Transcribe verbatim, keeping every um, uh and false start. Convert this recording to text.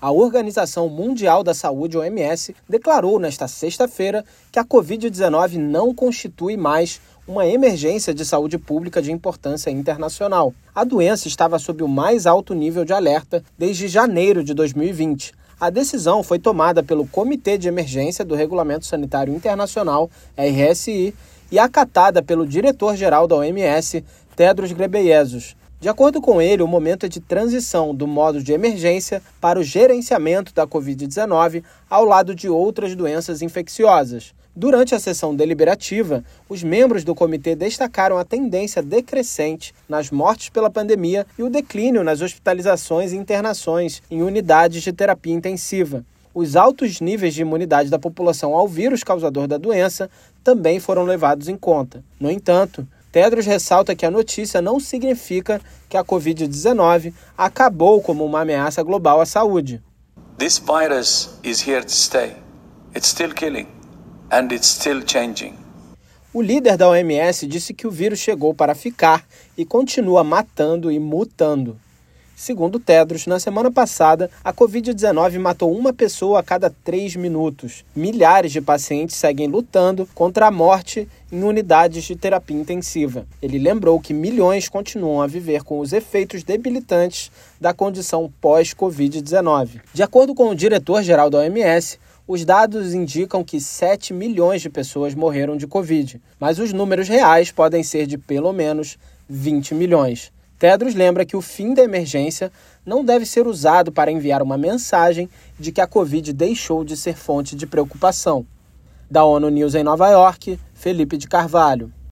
A Organização Mundial da Saúde, O M S, declarou nesta sexta-feira que a covid dezenove não constitui mais uma emergência de saúde pública de importância internacional. A doença estava sob o mais alto nível de alerta desde janeiro de dois mil e vinte. A decisão foi tomada pelo Comitê de Emergência do Regulamento Sanitário Internacional, R S I, e acatada pelo diretor-geral da O M S, Tedros Ghebreyesus. De acordo com ele, o momento é de transição do modo de emergência para o gerenciamento da covid dezenove ao lado de outras doenças infecciosas. Durante a sessão deliberativa, os membros do comitê destacaram a tendência decrescente nas mortes pela pandemia e o declínio nas hospitalizações e internações em unidades de terapia intensiva. Os altos níveis de imunidade da população ao vírus causador da doença também foram levados em conta. No entanto, Tedros ressalta que a notícia não significa que a covid dezenove acabou como uma ameaça global à saúde. This virus is here to stay. It's still killing and it's still changing. O líder da O M S disse que o vírus chegou para ficar e continua matando e mutando. Segundo Tedros, na semana passada, a covid dezenove matou uma pessoa a cada três minutos. Milhares de pacientes seguem lutando contra a morte em unidades de terapia intensiva. Ele lembrou que milhões continuam a viver com os efeitos debilitantes da condição pós-covid dezenove. De acordo com o diretor-geral da O M S, os dados indicam que sete milhões de pessoas morreram de Covid, mas os números reais podem ser de pelo menos vinte milhões. Tedros lembra que o fim da emergência não deve ser usado para enviar uma mensagem de que a Covid deixou de ser fonte de preocupação. Da ONU News em Nova York, Felipe de Carvalho.